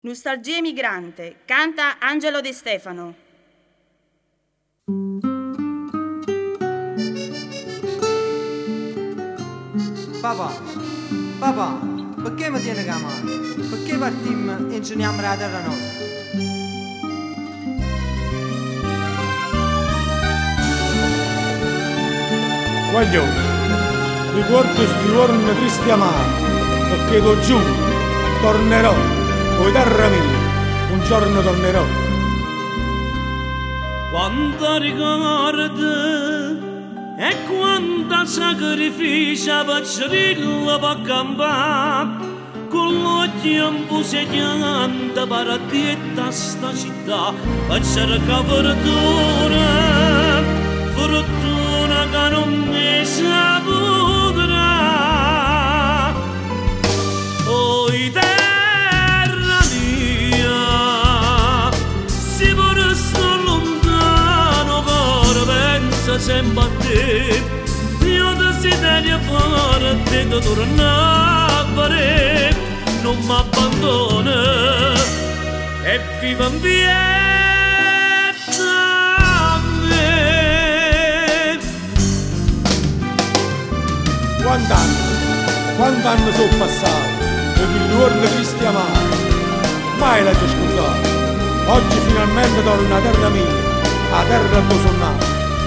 Nostalgia migrante, canta Angelo De Stefano. Papà, perché mi tieni la mano? Perché partiamo e inceniamo la terra nostra? Guagliò, ricordo sti giorni tristi e amari, perché t'ho giuro, tornerò, poi terra mia, un giorno tornerò. Quanta ricorda e quanta sacrificio paccerilla per campare, con l'occhio impuseggiante per addietta sta città, per cercare fortuna che non mi saputerà. Oi terra mia, si pure sto lontano, cuore pensa sempre a te. Io desiderio forte di tornare, non mi abbandona e viva in Quant'anni sono passati, per quei giorni tristi e amari, mai l'hai scordato, oggi finalmente torno alla terra mia, alla terra dove sono nato.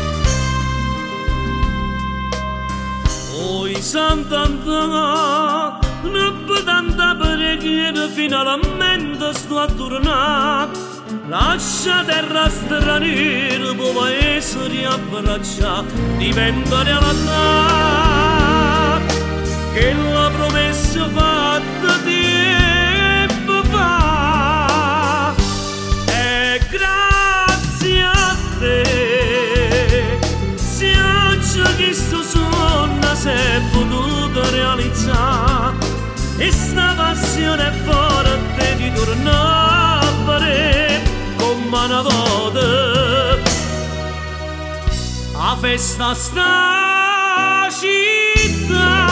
Oi Sant'Antonio, tanta preghiera finalmente sto a tornare, lascia terra straniera, può essere abbracciata, diventa realtà. Che la promessa fatta tempo fa, e grazie a te se oggi questo sogno si è potuto realizzare, e sta passione forte di tornare come una volta a festa sta città.